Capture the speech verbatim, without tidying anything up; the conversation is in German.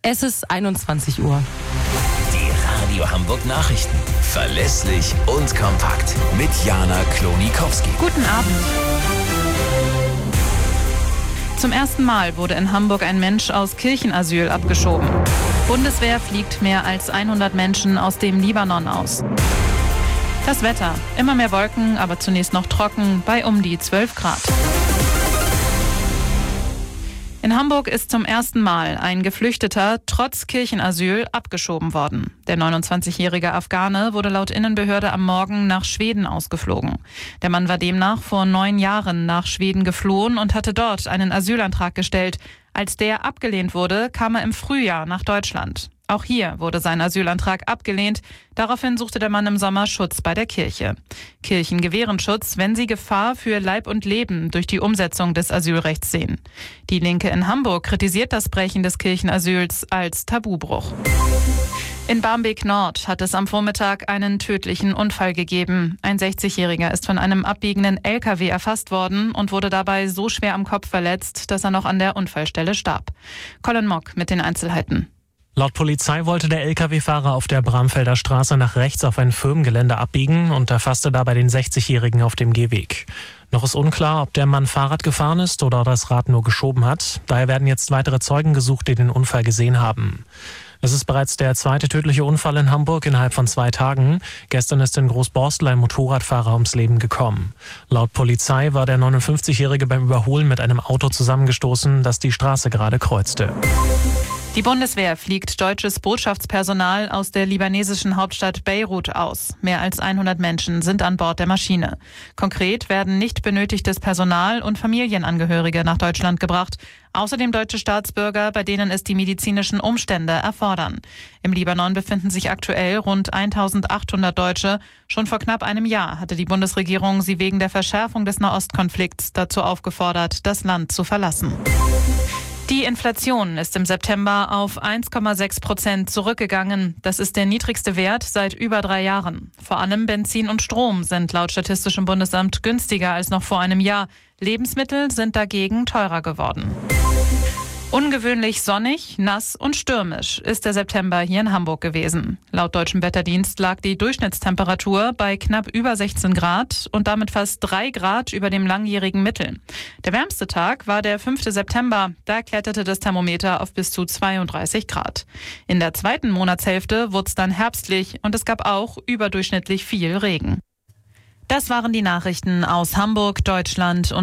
Es ist einundzwanzig Uhr. Die Radio Hamburg Nachrichten. Verlässlich und kompakt. Mit Jana Klonikowski. Guten Abend. Zum ersten Mal wurde in Hamburg ein Mensch aus Kirchenasyl abgeschoben. Bundeswehr fliegt mehr als hundert Menschen aus dem Libanon aus. Das Wetter. Immer mehr Wolken, aber zunächst noch trocken bei um die zwölf Grad. In Hamburg ist zum ersten Mal ein Geflüchteter trotz Kirchenasyl abgeschoben worden. Der neunundzwanzigjährige Afghane wurde laut Innenbehörde am Morgen nach Schweden ausgeflogen. Der Mann war demnach vor neun Jahren nach Schweden geflohen und hatte dort einen Asylantrag gestellt. Als der abgelehnt wurde, kam er im Frühjahr nach Deutschland. Auch hier wurde sein Asylantrag abgelehnt. Daraufhin suchte der Mann im Sommer Schutz bei der Kirche. Kirchen gewähren Schutz, wenn sie Gefahr für Leib und Leben durch die Umsetzung des Asylrechts sehen. Die Linke in Hamburg kritisiert das Brechen des Kirchenasyls als Tabubruch. In Barmbek Nord hat es am Vormittag einen tödlichen Unfall gegeben. Ein sechzigjähriger ist von einem abbiegenden L K W erfasst worden und wurde dabei so schwer am Kopf verletzt, dass er noch an der Unfallstelle starb. Colin Mock mit den Einzelheiten. Laut Polizei wollte der L K W-Fahrer auf der Bramfelder Straße nach rechts auf ein Firmengelände abbiegen und erfasste dabei den sechzigjährigen auf dem Gehweg. Noch ist unklar, ob der Mann Fahrrad gefahren ist oder das Rad nur geschoben hat. Daher werden jetzt weitere Zeugen gesucht, die den Unfall gesehen haben. Es ist bereits der zweite tödliche Unfall in Hamburg innerhalb von zwei Tagen. Gestern ist in Großborstel ein Motorradfahrer ums Leben gekommen. Laut Polizei war der neunundfünfzigjährige beim Überholen mit einem Auto zusammengestoßen, das die Straße gerade kreuzte. Die Bundeswehr fliegt deutsches Botschaftspersonal aus der libanesischen Hauptstadt Beirut aus. Mehr als hundert Menschen sind an Bord der Maschine. Konkret werden nicht benötigtes Personal und Familienangehörige nach Deutschland gebracht. Außerdem deutsche Staatsbürger, bei denen es die medizinischen Umstände erfordern. Im Libanon befinden sich aktuell rund eintausendachthundert Deutsche. Schon vor knapp einem Jahr hatte die Bundesregierung sie wegen der Verschärfung des Nahostkonflikts dazu aufgefordert, das Land zu verlassen. Die Inflation ist im September auf eins Komma sechs Prozent zurückgegangen. Das ist der niedrigste Wert seit über drei Jahren. Vor allem Benzin und Strom sind laut Statistischem Bundesamt günstiger als noch vor einem Jahr. Lebensmittel sind dagegen teurer geworden. Ungewöhnlich sonnig, nass und stürmisch ist der September hier in Hamburg gewesen. Laut Deutschem Wetterdienst lag die Durchschnittstemperatur bei knapp über sechzehn Grad und damit fast drei Grad über dem langjährigen Mittel. Der wärmste Tag war der fünfte September. Da kletterte das Thermometer auf bis zu zweiunddreißig Grad. In der zweiten Monatshälfte wurde es dann herbstlich und es gab auch überdurchschnittlich viel Regen. Das waren die Nachrichten aus Hamburg, Deutschland und